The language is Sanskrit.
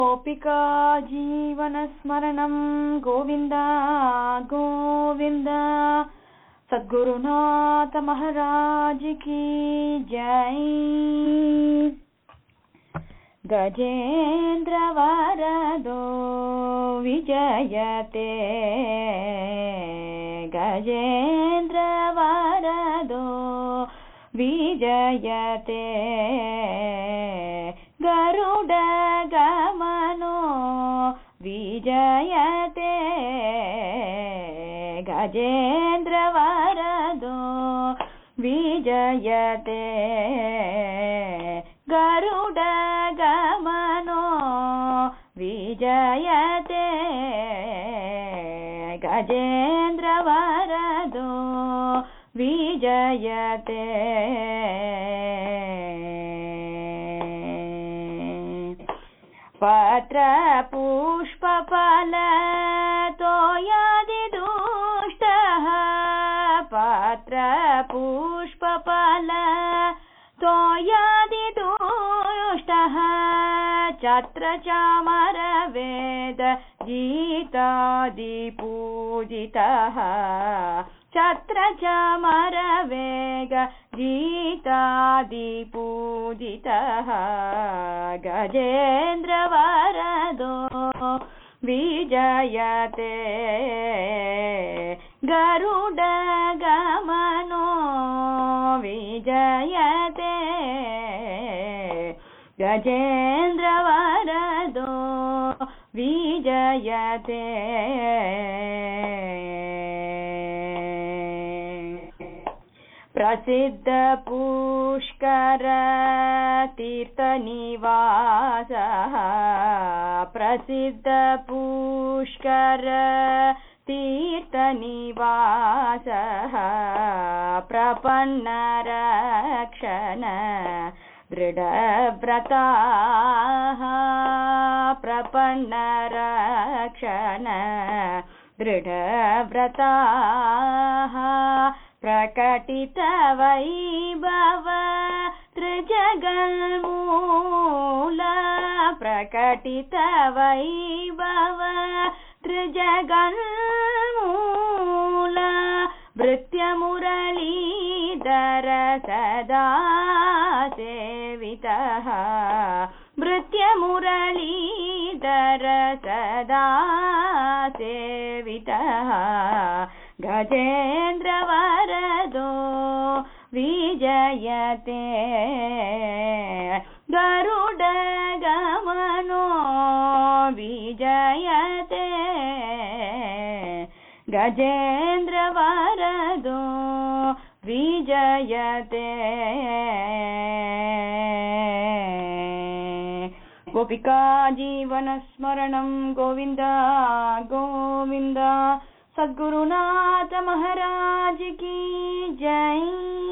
गोपिका जीवनस्मरणं गोविंद गोविंद। सद्गुरुनाथ महाराज की जय। गजेंद्र वरदो विजयते, गजेंद्र वरदो विजयते, गरुड गमनो विजयते, गजेंद्र वरदो विजयते, गरुड गमनो विजयते, गजेंद्र वरदो विजयते। पत्र पुष्प फल तोयादि दुष्टः, पत्र पुष्प फल तोयादि दुष्टः, छत्र चामर वेद गीतादि पूजितः, छत्र चामर वेद गीतादि पूजितः, गजेंद्र वरदो विजयते, गरुड गमनो विजयते, गजेंद्र वरदो विजयते। प्रसिद्ध पुष्कर तीर्थनिवासः, प्रसिद्ध पुष्कर तीर्थनिवासः, प्रपन्न रक्षण दृढव्रताः, प्रपन्न रक्षण दृढव्रताः, प्रकटित वैभव त्रिजगन्मूल, प्रकटित वैभव त्रिजगन्मूल, भृत्य मुरलीधर सदा सेवितः, भृत्य मुरलीधर सदा सेवितः, गजेंद्र वरदो विजयते, गरुड गमनो विजयते, गजेंद्र वरदो विजयते। गोपिका जीवनस्मरणं गोविंद गोविंद। सद्गुरुनाथ महाराज की जय।